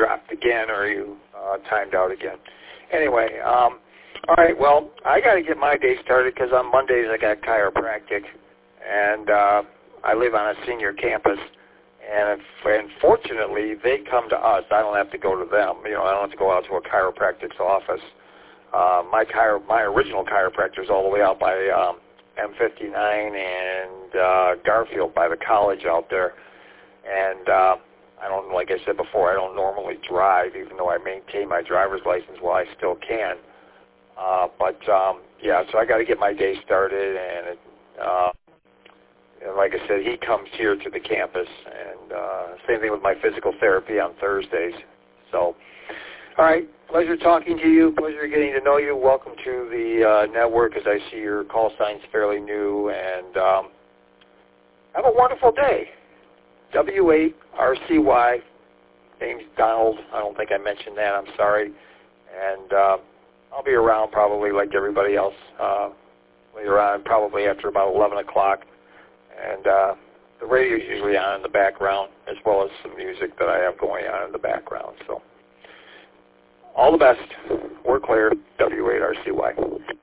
dropped again or you timed out again. Anyway, all right, well, I got to get my day started because on Mondays I got chiropractic, and I live on a senior campus, and fortunately they come to us. I don't have to go to them. I don't have to go out to a chiropractic's office. My original chiropractor is all the way out by M59 and Garfield by the college out there, and I don't, like I said before, I don't normally drive, even though I maintain my driver's license while I still can. Yeah, so I got to get my day started, and like I said, he comes here to the campus, and same thing with my physical therapy on Thursdays. So, all right, pleasure talking to you, pleasure getting to know you. Welcome to the network, as I see your call sign's fairly new, and have a wonderful day. W8RCY, name's Donald. I don't think I mentioned that. I'm sorry. And I'll be around probably like everybody else later on, probably after about 11 o'clock. And the radio's usually on in the background, as well as some music that I have going on in the background. So all the best. We're clear. W8RCY.